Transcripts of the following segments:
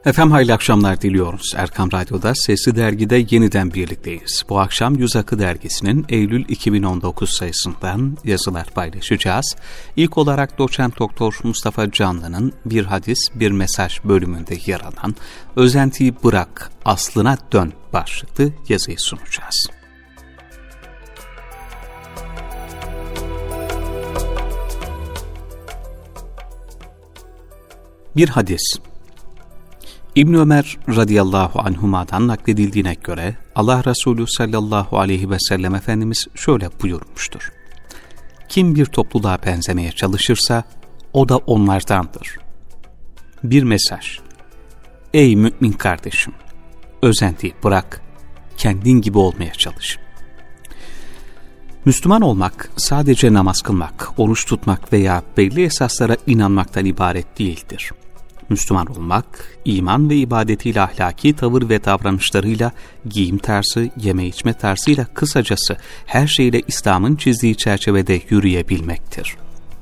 Efendim hayırlı akşamlar diliyoruz. Erkam Radyo'da Sesli Dergi'de yeniden birlikteyiz. Bu akşam Yüz Akı Dergisi'nin Eylül 2019 sayısından yazılar paylaşacağız. İlk olarak Doçent Doktor Mustafa Canlı'nın Bir Hadis Bir Mesaj bölümünde yer alan "Özentiyi bırak, aslına dön" başlıklı yazıyı sunacağız. Bir hadis. İbn Ömer radıyallahu anhuma'dan nakledildiğine göre Allah Resulü sallallahu aleyhi ve sellem Efendimiz şöyle buyurmuştur: Kim bir topluluğa benzemeye çalışırsa o da onlardandır. Bir mesaj. Ey mümin kardeşim, özentiyi bırak, kendin gibi olmaya çalış. Müslüman olmak sadece namaz kılmak, oruç tutmak veya belli esaslara inanmaktan ibaret değildir. Müslüman olmak, iman ve ibadetiyle, ahlaki tavır ve davranışlarıyla, giyim tarzı, yeme içme tarzıyla, kısacası her şeyle İslam'ın çizdiği çerçevede yürüyebilmektir.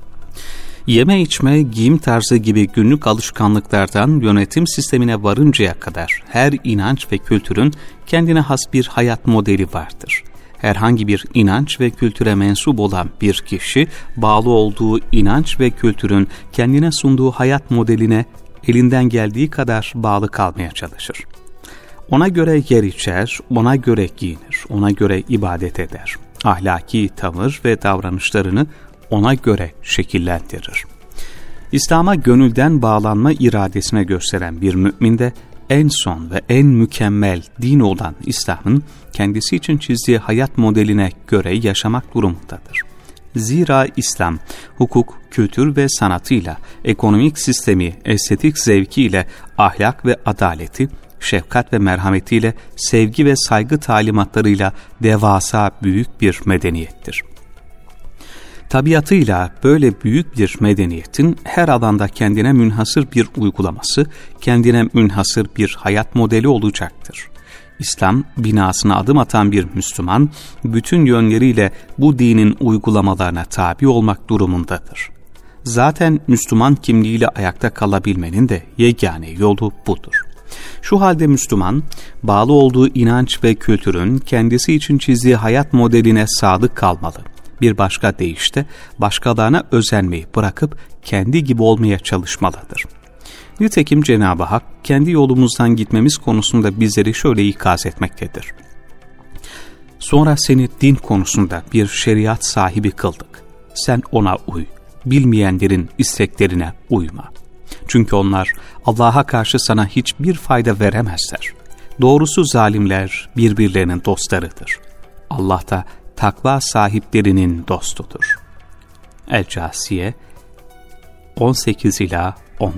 Yeme içme, giyim tarzı gibi günlük alışkanlıklardan yönetim sistemine varıncaya kadar her inanç ve kültürün kendine has bir hayat modeli vardır. Herhangi bir inanç ve kültüre mensup olan bir kişi, bağlı olduğu inanç ve kültürün kendine sunduğu hayat modeline elinden geldiği kadar bağlı kalmaya çalışır. Ona göre yer içer, ona göre giyinir, ona göre ibadet eder. Ahlaki tavır ve davranışlarını ona göre şekillendirir. İslam'a gönülden bağlanma iradesine gösteren bir mümin de en son ve en mükemmel din olan İslam'ın kendisi için çizdiği hayat modeline göre yaşamak durumundadır. Zira İslam, hukuk, kültür ve sanatıyla, ekonomik sistemi, estetik zevkiyle, ahlak ve adaleti, şefkat ve merhametiyle, sevgi ve saygı talimatlarıyla devasa büyük bir medeniyettir. Tabiatıyla böyle büyük bir medeniyetin her alanda kendine münhasır bir uygulaması, kendine münhasır bir hayat modeli olacaktır. İslam binasına adım atan bir Müslüman, bütün yönleriyle bu dinin uygulamalarına tabi olmak durumundadır. Zaten Müslüman kimliğiyle ayakta kalabilmenin de yegane yolu budur. Şu halde Müslüman, bağlı olduğu inanç ve kültürün kendisi için çizdiği hayat modeline sadık kalmalı. Bir başka deyişle başkalarına özenmeyi bırakıp kendi gibi olmaya çalışmalıdır. Nitekim Cenab-ı Hak kendi yolumuzdan gitmemiz konusunda bizleri şöyle ikaz etmektedir. Sonra seni din konusunda bir şeriat sahibi kıldık. Sen ona uy, bilmeyenlerin isteklerine uyma. Çünkü onlar Allah'a karşı sana hiçbir fayda veremezler. Doğrusu zalimler birbirlerinin dostlarıdır. Allah da takva sahiplerinin dostudur. El-Câsiye 18-19.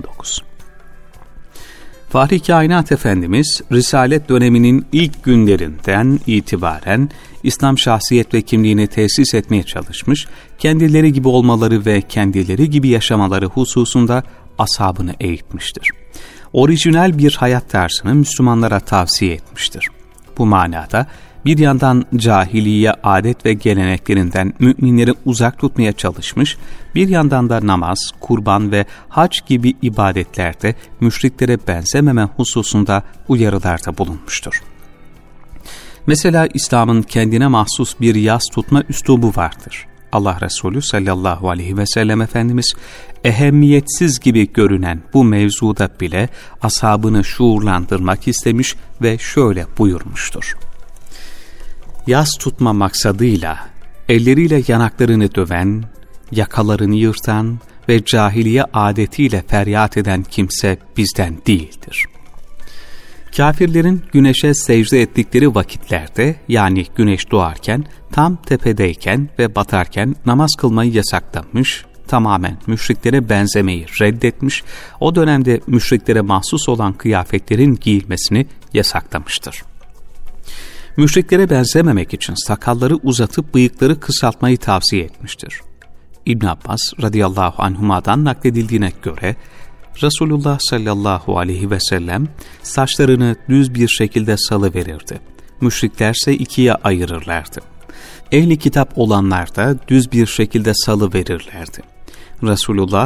Fahri Kainat Efendimiz, Risalet döneminin ilk günlerinden itibaren İslam şahsiyet ve kimliğini tesis etmeye çalışmış, kendileri gibi olmaları ve kendileri gibi yaşamaları hususunda ashabını eğitmiştir. Orijinal bir hayat tarzını Müslümanlara tavsiye etmiştir. Bu manada bir yandan cahiliye adet ve geleneklerinden müminleri uzak tutmaya çalışmış, bir yandan da namaz, kurban ve hac gibi ibadetlerde müşriklere benzememe hususunda uyarılarda bulunmuştur. Mesela İslam'ın kendine mahsus bir yas tutma üslubu vardır. Allah Resulü sallallahu aleyhi ve sellem Efendimiz, ehemmiyetsiz gibi görünen bu mevzuda bile ashabını şuurlandırmak istemiş ve şöyle buyurmuştur: Yas tutma maksadıyla elleriyle yanaklarını döven, yakalarını yırtan ve cahiliye adetiyle feryat eden kimse bizden değildir. Kafirlerin güneşe secde ettikleri vakitlerde, yani güneş doğarken, tam tepedeyken ve batarken namaz kılmayı yasaklamış, tamamen müşriklere benzemeyi reddetmiş, o dönemde müşriklere mahsus olan kıyafetlerin giyilmesini yasaklamıştır. Müşriklere benzememek için sakalları uzatıp bıyıkları kısaltmayı tavsiye etmiştir. İbn Abbas radıyallahu anhuma'dan nakledildiğine göre Resulullah sallallahu aleyhi ve sellem saçlarını düz bir şekilde salıverirdi. Müşriklerse ikiye ayırırlardı. Ehli kitap olanlar da düz bir şekilde salıverirlerdi. Resulullah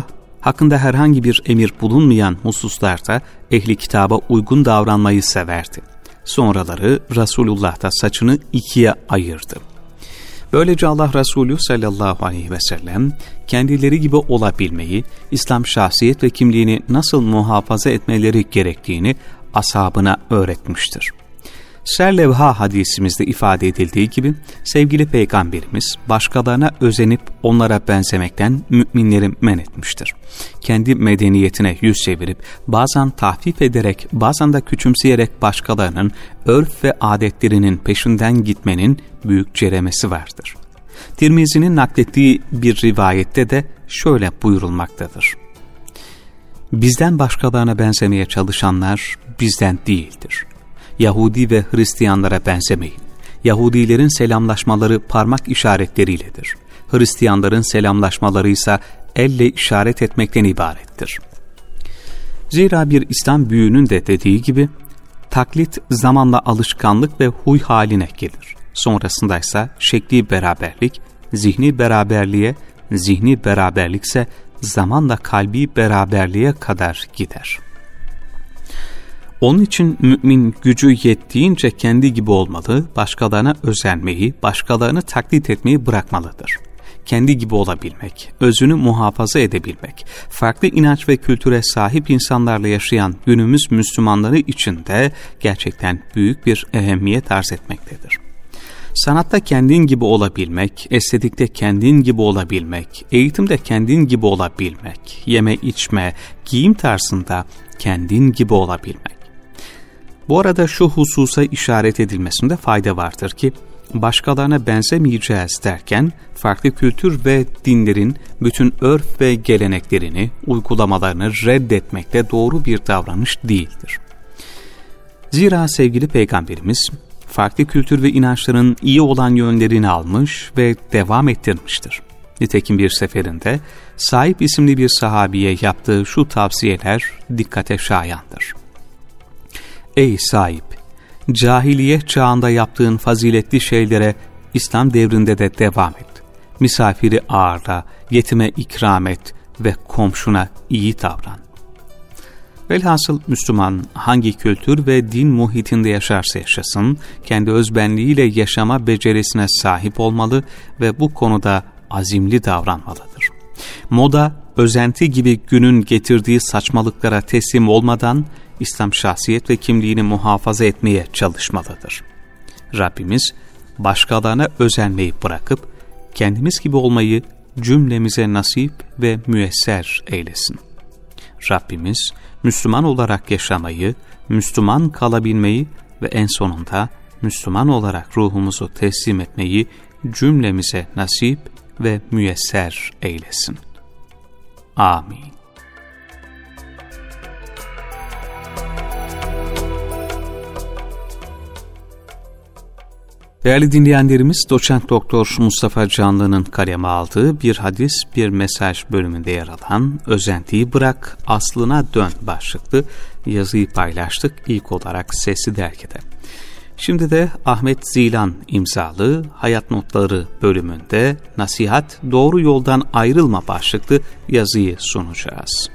hakkında herhangi bir emir bulunmayan hususlarda ehli kitaba uygun davranmayı severdi. Sonraları Resulullah da saçını ikiye ayırdı. Böylece Allah Resulü sallallahu aleyhi ve sellem kendileri gibi olabilmeyi, İslam şahsiyet ve kimliğini nasıl muhafaza etmeleri gerektiğini ashabına öğretmiştir. Serlevha hadisimizde ifade edildiği gibi sevgili Peygamberimiz başkalarına özenip onlara benzemekten müminleri men etmiştir. Kendi medeniyetine yüz çevirip bazen tahfif ederek bazen de küçümseyerek başkalarının örf ve adetlerinin peşinden gitmenin büyük ceremesi vardır. Tirmizi'nin naklettiği bir rivayette de şöyle buyurulmaktadır. Bizden başkalarına benzemeye çalışanlar bizden değildir. Yahudi ve Hristiyanlara benzemeyin. Yahudilerin selamlaşmaları parmak işaretleriyle,'dir. Hristiyanların selamlaşmaları ise elle işaret etmekten ibarettir. Zira bir İslam büyüğünün de dediği gibi, taklit zamanla alışkanlık ve huy haline gelir. Sonrasında ise şekli beraberlik, zihni beraberliğe, zihni beraberlikse zamanla kalbi beraberliğe kadar gider. Onun için mümin gücü yettiğince kendi gibi olmalı, başkalarına özenmeyi, başkalarını taklit etmeyi bırakmalıdır. Kendi gibi olabilmek, özünü muhafaza edebilmek, farklı inanç ve kültüre sahip insanlarla yaşayan günümüz Müslümanları için de gerçekten büyük bir ehemmiyet arz etmektedir. Sanatta kendin gibi olabilmek, estetikte kendin gibi olabilmek, eğitimde kendin gibi olabilmek, yeme içme, giyim tarzında kendin gibi olabilmek. Bu arada şu hususa işaret edilmesinde fayda vardır ki, başkalarına benzemeyeceğiz derken, farklı kültür ve dinlerin bütün örf ve geleneklerini, uygulamalarını reddetmekte doğru bir davranış değildir. Zira sevgili Peygamberimiz, farklı kültür ve inançların iyi olan yönlerini almış ve devam ettirmiştir. Nitekim bir seferinde Saib isimli bir sahabiye yaptığı şu tavsiyeler dikkate şayandır. Ey Saib! Cahiliye çağında yaptığın faziletli şeylere İslam devrinde de devam et. Misafiri ağırla, yetime ikram et ve komşuna iyi davran. Velhasıl Müslüman hangi kültür ve din muhitinde yaşarsa yaşasın, kendi özbenliğiyle yaşama becerisine sahip olmalı ve bu konuda azimli davranmalıdır. Moda, özenti gibi günün getirdiği saçmalıklara teslim olmadan, İslam şahsiyet ve kimliğini muhafaza etmeye çalışmalıdır. Rabbimiz, başkalarına özenmeyi bırakıp, kendimiz gibi olmayı cümlemize nasip ve müyesser eylesin. Rabbimiz, Müslüman olarak yaşamayı, Müslüman kalabilmeyi ve en sonunda Müslüman olarak ruhumuzu teslim etmeyi cümlemize nasip ve müyesser eylesin. Amin. Değerli dinleyenlerimiz, Doçent Doktor Mustafa Canlı'nın kaleme aldığı Bir Hadis Bir Mesaj bölümünde yer alan "Özentiyi Bırak, Aslına Dön" başlıklı yazıyı paylaştık ilk olarak Sesli Dergi'de. Şimdi de Ahmet Zilan imzalı Hayat Notları bölümünde Nasihat, Doğru Yoldan Ayrılma başlıklı yazıyı sunacağız.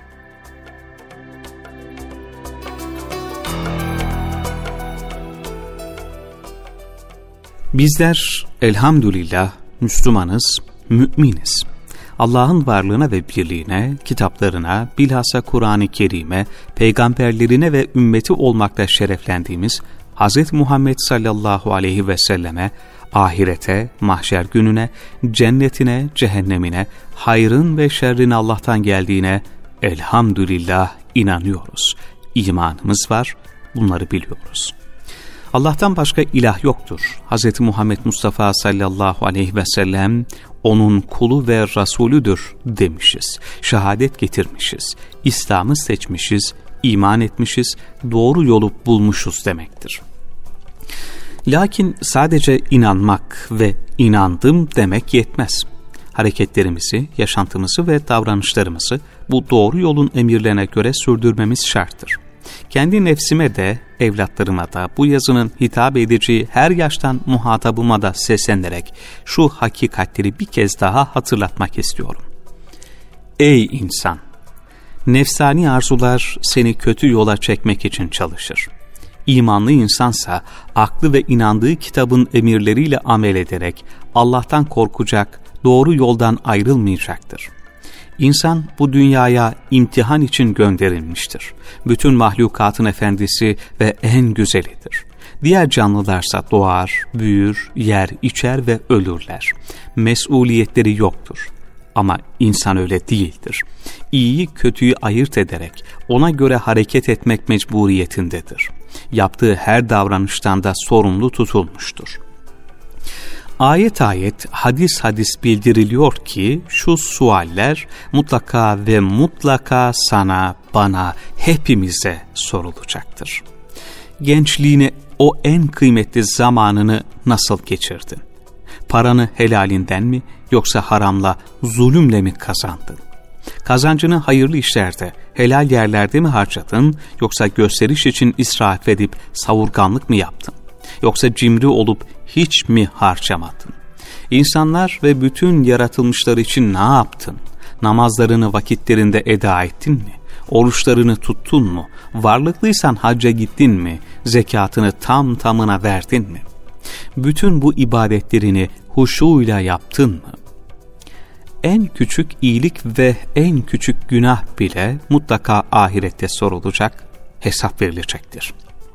Bizler elhamdülillah Müslümanız, müminiz. Allah'ın varlığına ve birliğine, kitaplarına, bilhassa Kur'an-ı Kerim'e, peygamberlerine ve ümmeti olmakla şereflendiğimiz Hz. Muhammed sallallahu aleyhi ve selleme, ahirete, mahşer gününe, cennetine, cehennemine, hayrın ve şerrin Allah'tan geldiğine elhamdülillah inanıyoruz. İmanımız var, bunları biliyoruz. Allah'tan başka ilah yoktur. Hz. Muhammed Mustafa sallallahu aleyhi ve sellem onun kulu ve Resulüdür demişiz. Şehadet getirmişiz. İslam'ı seçmişiz, iman etmişiz, doğru yolu bulmuşuz demektir. Lakin sadece inanmak ve inandım demek yetmez. Hareketlerimizi, yaşantımızı ve davranışlarımızı bu doğru yolun emirlerine göre sürdürmemiz şarttır. Kendi nefsime de, evlatlarıma da, bu yazının hitap edeceği her yaştan muhatabıma da seslenerek şu hakikatleri bir kez daha hatırlatmak istiyorum. Ey insan! Nefsani arzular seni kötü yola çekmek için çalışır. İmanlı insansa aklı ve inandığı kitabın emirleriyle amel ederek Allah'tan korkacak, doğru yoldan ayrılmayacaktır. İnsan bu dünyaya imtihan için gönderilmiştir. Bütün mahlukatın efendisi ve en güzelidir. Diğer canlılarsa doğar, büyür, yer, içer ve ölürler. Mesuliyetleri yoktur. Ama insan öyle değildir. İyiyi kötüyü ayırt ederek ona göre hareket etmek mecburiyetindedir. Yaptığı her davranıştan da sorumlu tutulmuştur. Ayet ayet, hadis hadis bildiriliyor ki şu sualler mutlaka ve mutlaka sana, bana, hepimize sorulacaktır. Gençliğini, o en kıymetli zamanını nasıl geçirdin? Paranı helalinden mi yoksa haramla, zulümle mi kazandın? Kazancını hayırlı işlerde, helal yerlerde mi harcadın yoksa gösteriş için israf edip savurganlık mı yaptın? Yoksa cimri olup hiç mi harcamadın? İnsanlar ve bütün yaratılmışlar için ne yaptın? Namazlarını vakitlerinde eda ettin mi? Oruçlarını tuttun mu? Varlıklıysan hacca gittin mi? Zekatını tam tamına verdin mi? Bütün bu ibadetlerini huşuyla yaptın mı? En küçük iyilik ve en küçük günah bile mutlaka ahirette sorulacak, hesap verilecektir.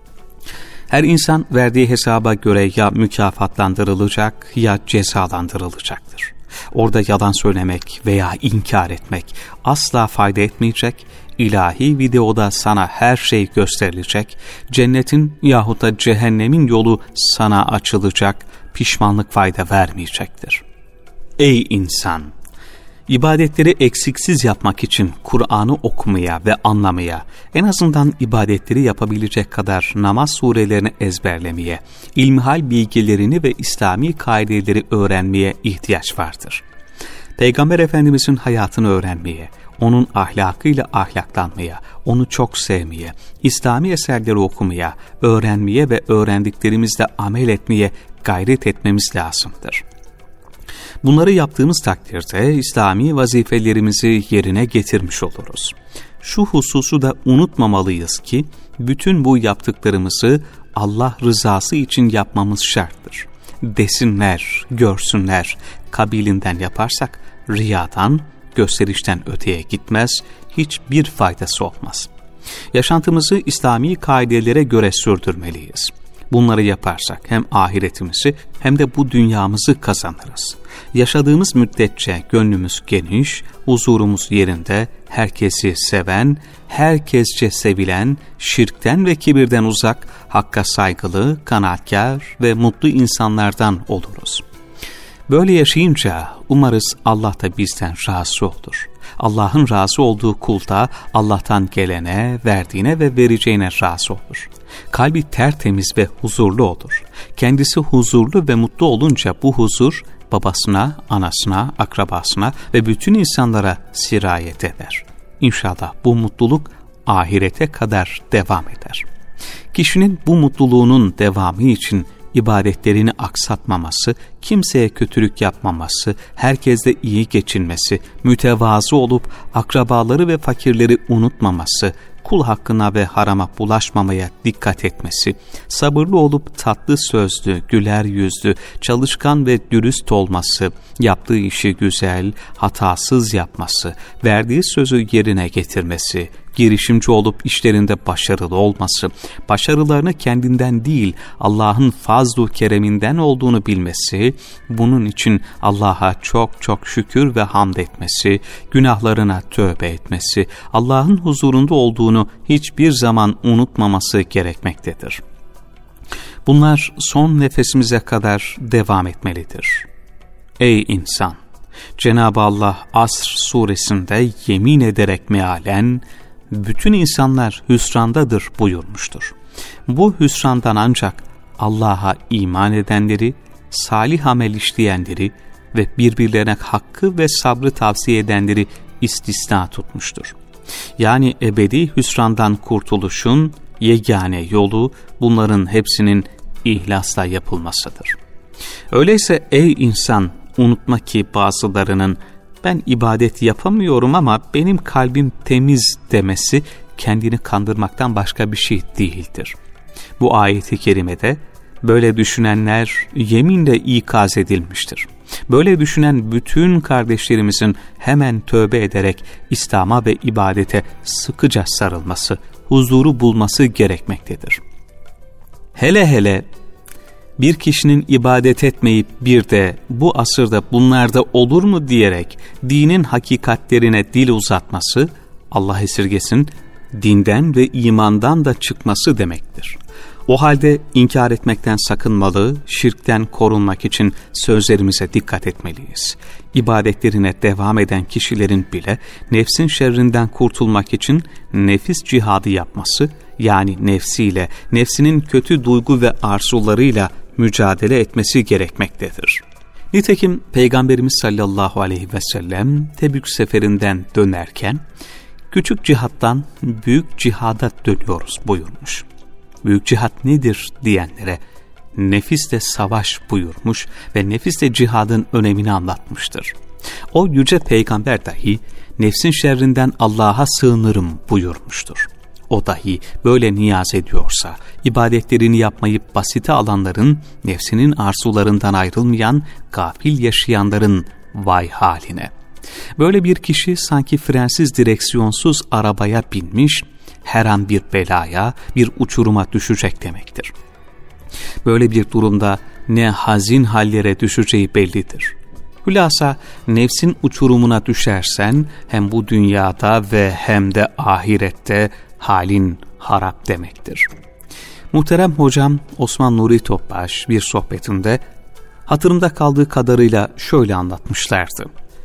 Her insan verdiği hesaba göre ya mükafatlandırılacak ya cezalandırılacaktır. Orada yalan söylemek veya inkar etmek asla fayda etmeyecek, ilahi videoda sana her şey gösterilecek, cennetin yahut da cehennemin yolu sana açılacak, pişmanlık fayda vermeyecektir. Ey insan! İbadetleri eksiksiz yapmak için Kur'an'ı okumaya ve anlamaya, en azından ibadetleri yapabilecek kadar namaz surelerini ezberlemeye, ilmihal bilgilerini ve İslami kaideleri öğrenmeye ihtiyaç vardır. Peygamber Efendimizin hayatını öğrenmeye, onun ahlakıyla ahlaklanmaya, onu çok sevmeye, İslami eserleri okumaya, öğrenmeye ve öğrendiklerimizle amel etmeye gayret etmemiz lazımdır. Bunları yaptığımız takdirde İslami vazifelerimizi yerine getirmiş oluruz. Şu hususu da unutmamalıyız ki, bütün bu yaptıklarımızı Allah rızası için yapmamız şarttır. Desinler, görsünler, kabilinden yaparsak riyadan, gösterişten öteye gitmez, hiçbir faydası olmaz. Yaşantımızı İslami kaidelere göre sürdürmeliyiz. Bunları yaparsak hem ahiretimizi hem de bu dünyamızı kazanırız. Yaşadığımız müddetçe gönlümüz geniş, huzurumuz yerinde, herkesi seven, herkesçe sevilen, şirkten ve kibirden uzak, hakka saygılı, kanaatkar ve mutlu insanlardan oluruz. Böyle yaşayınca umarız Allah da bizden razı olur. Allah'ın razı olduğu kul da Allah'tan gelene, verdiğine ve vereceğine razı olur. Kalbi tertemiz ve huzurlu olur. Kendisi huzurlu ve mutlu olunca bu huzur babasına, anasına, akrabasına ve bütün insanlara sirayet eder. İnşallah bu mutluluk ahirete kadar devam eder. Kişinin bu mutluluğunun devamı için ibadetlerini aksatmaması, kimseye kötülük yapmaması, herkesle iyi geçinmesi, mütevazı olup akrabaları ve fakirleri unutmaması, kul hakkına ve harama bulaşmamaya dikkat etmesi, sabırlı olup tatlı sözlü, güler yüzlü, çalışkan ve dürüst olması, yaptığı işi güzel, hatasız yapması, verdiği sözü yerine getirmesi, girişimci olup işlerinde başarılı olması, başarılarını kendinden değil Allah'ın fazl-ı kereminden olduğunu bilmesi, bunun için Allah'a çok çok şükür ve hamd etmesi, günahlarına tövbe etmesi, Allah'ın huzurunda olduğunu hiçbir zaman unutmaması gerekmektedir. Bunlar son nefesimize kadar devam etmelidir. Ey insan! Cenab-ı Allah Asr suresinde yemin ederek mealen, bütün insanlar hüsrandadır buyurmuştur. Bu hüsrandan ancak Allah'a iman edenleri, salih amel işleyenleri ve birbirlerine hakkı ve sabrı tavsiye edenleri istisna tutmuştur. Yani ebedi hüsrandan kurtuluşun yegane yolu bunların hepsinin ihlasla yapılmasıdır. Öyleyse ey insan, unutma ki bazılarının ben ibadet yapamıyorum ama benim kalbim temiz demesi kendini kandırmaktan başka bir şey değildir. Bu ayet-i kerimede böyle düşünenler yeminle ikaz edilmiştir. Böyle düşünen bütün kardeşlerimizin hemen tövbe ederek İslam'a ve ibadete sıkıca sarılması, huzuru bulması gerekmektedir. Hele hele bir kişinin ibadet etmeyip bir de bu asırda bunlarda olur mu diyerek dinin hakikatlerine dil uzatması, Allah esirgesin, dinden ve imandan da çıkması demektir. O halde inkar etmekten sakınmalı, şirkten korunmak için sözlerimize dikkat etmeliyiz. İbadetlerine devam eden kişilerin bile nefsin şerrinden kurtulmak için nefis cihadı yapması, yani nefsiyle, nefsinin kötü duygu ve arzularıyla mücadele etmesi gerekmektedir. Nitekim Peygamberimiz sallallahu aleyhi ve sellem Tebük seferinden dönerken, küçük cihattan büyük cihada dönüyoruz buyurmuş. Büyük cihat nedir diyenlere nefisle savaş buyurmuş ve nefisle cihadın önemini anlatmıştır. O yüce peygamber dahi nefsin şerrinden Allah'a sığınırım buyurmuştur. O dahi böyle niyaz ediyorsa, ibadetlerini yapmayıp basite alanların, nefsinin arzularından ayrılmayan, gafil yaşayanların vay haline. Böyle bir kişi sanki frensiz direksiyonsuz arabaya binmiş, her an bir belaya, bir uçuruma düşecek demektir. Böyle bir durumda ne hazin hallere düşeceği bellidir. Hülasa nefsin uçurumuna düşersen hem bu dünyada ve hem de ahirette halin harap demektir. Muhterem hocam Osman Nuri Topbaş bir sohbetinde hatırımda kaldığı kadarıyla şöyle anlatmışlardı.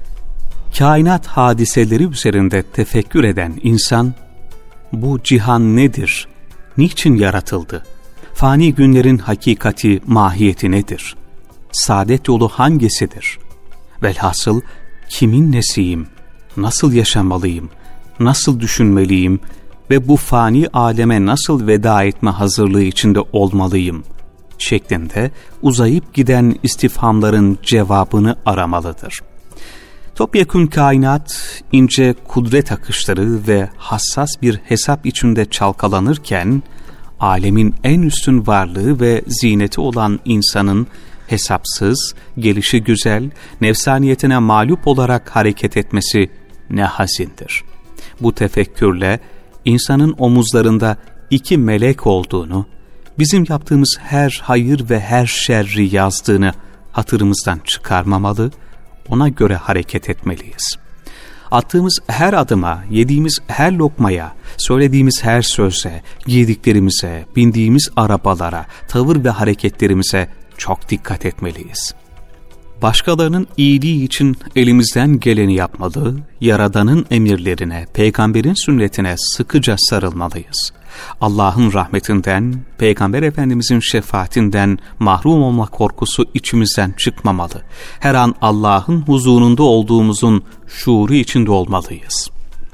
Kainat hadiseleri üzerinde tefekkür eden insan, bu cihan nedir? Niçin yaratıldı? Fani günlerin hakikati, mahiyeti nedir? Saadet yolu hangisidir? Velhasıl kimin nesiyim? Nasıl yaşamalıyım? Nasıl düşünmeliyim? Ve bu fani aleme nasıl veda etme hazırlığı içinde olmalıyım? Şeklinde uzayıp giden istifhamların cevabını aramalıdır. Topyekün kainat, ince kudret akışları ve hassas bir hesap içinde çalkalanırken, alemin en üstün varlığı ve zineti olan insanın hesapsız, gelişi güzel, nefsaniyetine mağlup olarak hareket etmesi ne hazindir. Bu tefekkürle insanın omuzlarında iki melek olduğunu, bizim yaptığımız her hayır ve her şerri yazdığını hatırımızdan çıkarmamalı, ona göre hareket etmeliyiz. Attığımız her adıma, yediğimiz her lokmaya, söylediğimiz her söze, giydiklerimize, bindiğimiz arabalara, tavır ve hareketlerimize çok dikkat etmeliyiz. Başkalarının iyiliği için elimizden geleni yapmalı, Yaradan'ın emirlerine, Peygamber'in sünnetine sıkıca sarılmalıyız. Allah'ın rahmetinden, Peygamber Efendimizin şefaatinden mahrum olma korkusu içimizden çıkmamalı. Her an Allah'ın huzurunda olduğumuzun şuuru içinde olmalıyız.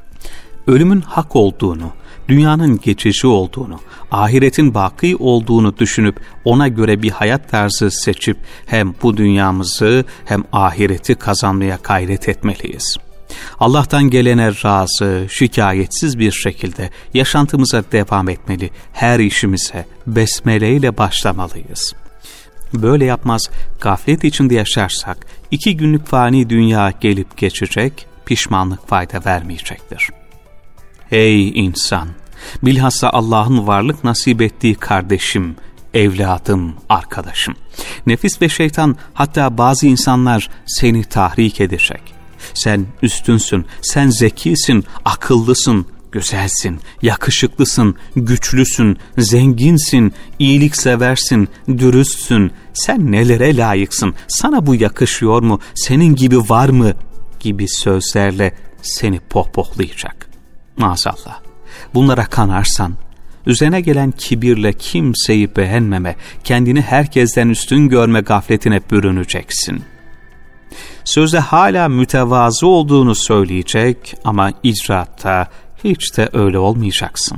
Ölümün hak olduğunu, dünyanın geçici olduğunu, ahiretin baki olduğunu düşünüp ona göre bir hayat tarzı seçip hem bu dünyamızı hem ahireti kazanmaya gayret etmeliyiz. Allah'tan gelene razı, şikayetsiz bir şekilde yaşantımıza devam etmeli, her işimize besmele ile başlamalıyız. Böyle yapmaz, gaflet içinde yaşarsak 2 günlük fani dünya gelip geçecek, pişmanlık fayda vermeyecektir. Ey insan! Bilhassa Allah'ın varlık nasip ettiği kardeşim, evladım, arkadaşım. Nefis ve şeytan, hatta bazı insanlar seni tahrik edecek. Sen üstünsün, sen zekisin, akıllısın, güzelsin, yakışıklısın, güçlüsün, zenginsin, iyilikseversin, dürüstsün. Sen nelere layıksın, sana bu yakışıyor mu, senin gibi var mı gibi sözlerle seni pohpohlayacak. Maazallah. Bunlara kanarsan, üzerine gelen kibirle kimseyi beğenmeme, kendini herkesten üstün görme gafletine bürüneceksin. Sözde hala mütevazı olduğunu söyleyecek ama icraatta hiç de öyle olmayacaksın.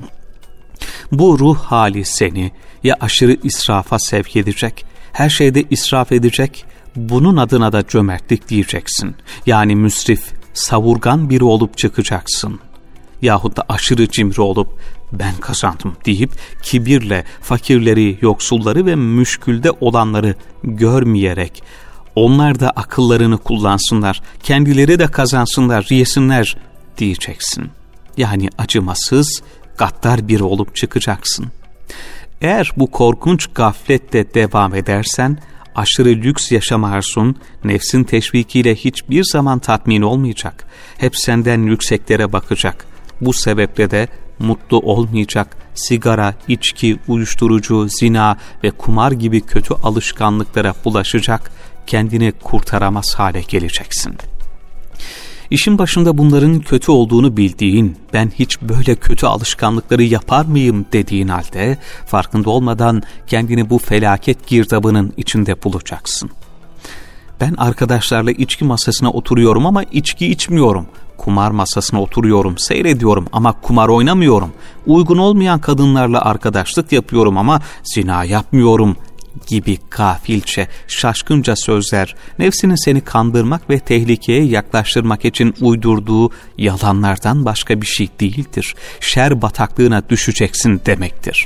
Bu ruh hali seni ya aşırı israfa sevk edecek, her şeyde israf edecek, bunun adına da cömertlik diyeceksin. Yani müsrif, savurgan biri olup çıkacaksın. Yahut da aşırı cimri olup ben kazandım deyip kibirle fakirleri, yoksulları ve müşkülde olanları görmeyerek onlar da akıllarını kullansınlar, kendileri de kazansınlar, yesinler diyeceksin. Yani acımasız, gaddar biri olup çıkacaksın. Eğer bu korkunç gaflette devam edersen, aşırı lüks yaşama arzun, nefsin teşvikiyle hiçbir zaman tatmin olmayacak. Hep senden yükseklere bakacak. Bu sebeple de mutlu olmayacak. Sigara, içki, uyuşturucu, zina ve kumar gibi kötü alışkanlıklara bulaşacak. Kendini kurtaramaz hale geleceksin. İşin başında bunların kötü olduğunu bildiğin, ben hiç böyle kötü alışkanlıkları yapar mıyım dediğin halde, farkında olmadan kendini bu felaket girdabının içinde bulacaksın. Ben arkadaşlarla içki masasına oturuyorum ama içki içmiyorum. Kumar masasına oturuyorum, seyrediyorum ama kumar oynamıyorum. Uygun olmayan kadınlarla arkadaşlık yapıyorum ama zina yapmıyorum gibi gafilce, şaşkınca sözler, nefsinin seni kandırmak ve tehlikeye yaklaştırmak için uydurduğu yalanlardan başka bir şey değildir. Şer bataklığına düşeceksin demektir.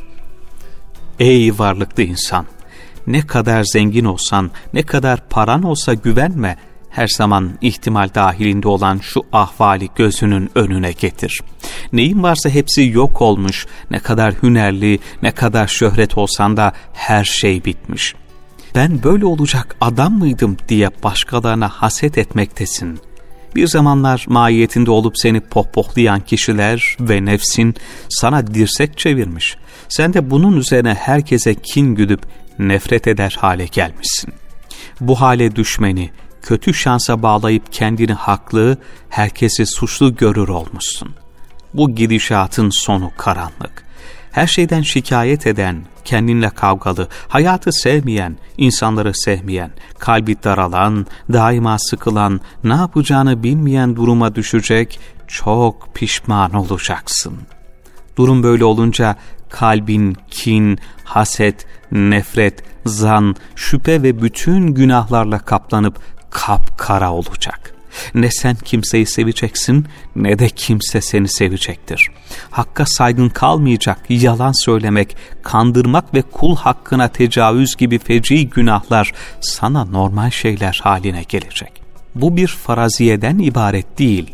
Ey varlıklı insan! Ne kadar zengin olsan, ne kadar paran olsa güvenme. Her zaman ihtimal dahilinde olan şu ahvali gözünün önüne getir. Neyin varsa hepsi yok olmuş, ne kadar hünerli, ne kadar şöhret olsan da her şey bitmiş. Ben böyle olacak adam mıydım diye başkalarına haset etmektesin. Bir zamanlar mahiyetinde olup seni pohpohlayan kişiler ve nefsin sana dirsek çevirmiş. Sen de bunun üzerine herkese kin güdüp nefret eder hale gelmişsin. Bu hale düşmeni, kötü şansa bağlayıp kendini haklı, herkesi suçlu görür olmuşsun. Bu gidişatın sonu karanlık. Her şeyden şikayet eden, kendinle kavgalı, hayatı sevmeyen, insanları sevmeyen, kalbi daralan, daima sıkılan, ne yapacağını bilmeyen duruma düşecek, çok pişman olacaksın. Durum böyle olunca kalbin kin, haset, nefret, zan, şüphe ve bütün günahlarla kaplanıp kapkara olacak. Ne sen kimseyi seveceksin, ne de kimse seni sevecektir. Hakka saygın kalmayacak, yalan söylemek, kandırmak ve kul hakkına tecavüz gibi feci günahlar sana normal şeyler haline gelecek. Bu bir faraziyeden ibaret değil.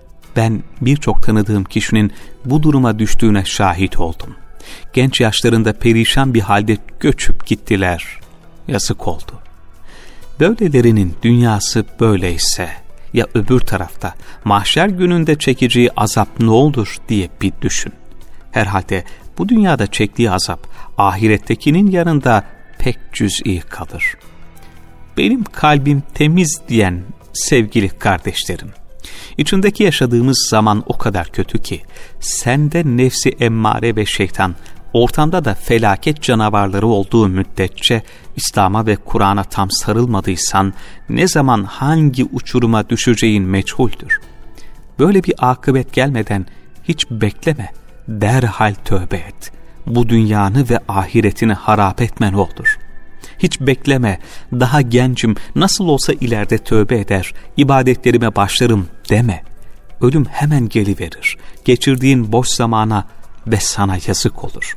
Ben birçok tanıdığım kişinin bu duruma düştüğüne şahit oldum. Genç yaşlarında perişan bir halde göçüp gittiler. Yazık oldu. Böylelerinin dünyası böyleyse, ya öbür tarafta mahşer gününde çekeceği azap ne olur diye bir düşün. Herhalde bu dünyada çektiği azap ahirettekinin yanında pek cüz'i kalır. Benim kalbim temiz diyen sevgili kardeşlerim, İçindeki yaşadığımız zaman o kadar kötü ki, sende nefsi emmare ve şeytan, ortamda da felaket canavarları olduğu müddetçe İslam'a ve Kur'an'a tam sarılmadıysan, ne zaman hangi uçuruma düşeceğin meçhuldür. Böyle bir akıbet gelmeden hiç bekleme, derhal tövbe et. Bu dünyanı ve ahiretini harap etmen olur. Hiç bekleme, daha gencim, nasıl olsa ileride tövbe eder, ibadetlerime başlarım deme. Ölüm hemen geliverir, geçirdiğin boş zamana ve sana yazık olur.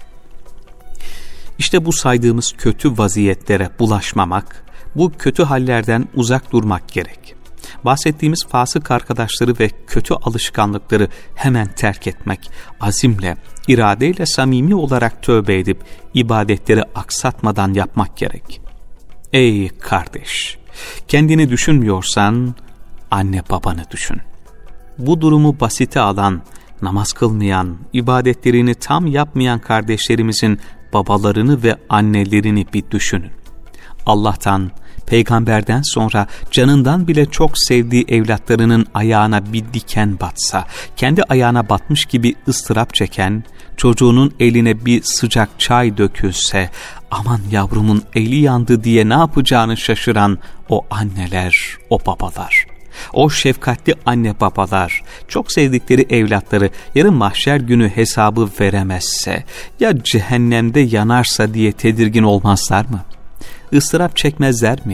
İşte bu saydığımız kötü vaziyetlere bulaşmamak, bu kötü hallerden uzak durmak gerek. Bahsettiğimiz fasık arkadaşları ve kötü alışkanlıkları hemen terk etmek, azimle, iradeyle samimi olarak tövbe edip ibadetleri aksatmadan yapmak gerek. Ey kardeş! Kendini düşünmüyorsan anne babanı düşün. Bu durumu basite alan, namaz kılmayan, ibadetlerini tam yapmayan kardeşlerimizin babalarını ve annelerini bir düşünün. Allah'tan, peygamberden sonra canından bile çok sevdiği evlatlarının ayağına bir diken batsa, kendi ayağına batmış gibi ıstırap çeken, çocuğunun eline bir sıcak çay dökülse, aman yavrumun eli yandı diye ne yapacağını şaşıran o anneler, o babalar. O şefkatli anne babalar, çok sevdikleri evlatları yarın mahşer günü hesabı veremezse, ya cehennemde yanarsa diye tedirgin olmazlar mı? Isırap çekmezler mi?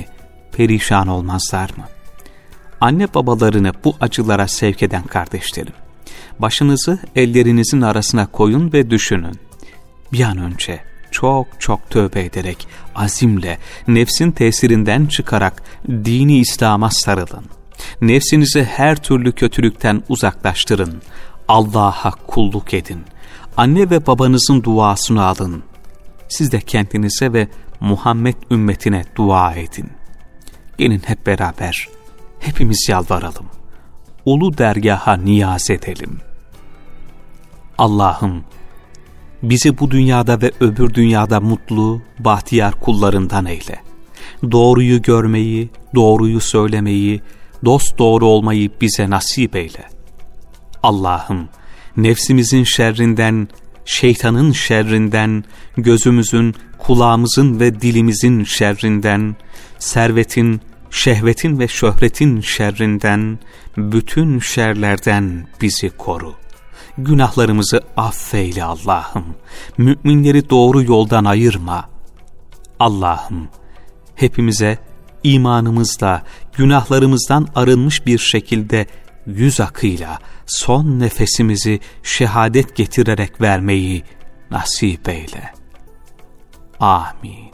perişan olmazlar mı? Anne babalarını bu acılara sevk eden kardeşlerim, başınızı ellerinizin arasına koyun ve düşünün. Bir an önce çok çok tövbe ederek, azimle, nefsin tesirinden çıkarak dini İslam'a sarılın. Nefsinizi her türlü kötülükten uzaklaştırın. Allah'a kulluk edin. Anne ve babanızın duasını alın. Siz de kendinize ve Muhammed ümmetine dua edin. Gelin hep beraber, hepimiz yalvaralım. Ulu dergaha niyaz edelim. Allah'ım, bizi bu dünyada ve öbür dünyada mutlu, bahtiyar kullarından eyle. Doğruyu görmeyi, doğruyu söylemeyi, dosdoğru olmayı bize nasip eyle. Allah'ım, nefsimizin şerrinden, şeytanın şerrinden, gözümüzün, kulağımızın ve dilimizin şerrinden, servetin, şehvetin ve şöhretin şerrinden, bütün şerlerden bizi koru. Günahlarımızı affeyle Allah'ım. Müminleri doğru yoldan ayırma. Allah'ım, hepimize imanımızla, günahlarımızdan arınmış bir şekilde yüz akıyla son nefesimizi şehadet getirerek vermeyi nasip eyle. Amin.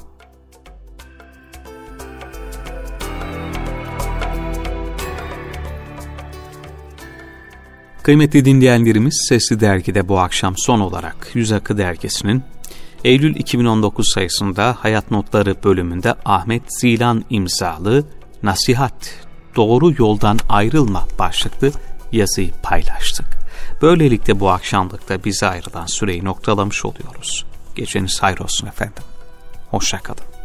Kıymetli dinleyenlerimiz, Sesli Dergi'de bu akşam son olarak Yüz Akı Dergisi'nin Eylül 2019 sayısında Hayat Notları bölümünde Ahmet Zilan imzalı Nasihat, Doğru Yoldan Ayrılma başlıklı yazıyı paylaştık. Böylelikle bu akşamlıkta bize ayrılan süreyi noktalamış oluyoruz. Geceniz hayır olsun efendim. Hoşça kalın.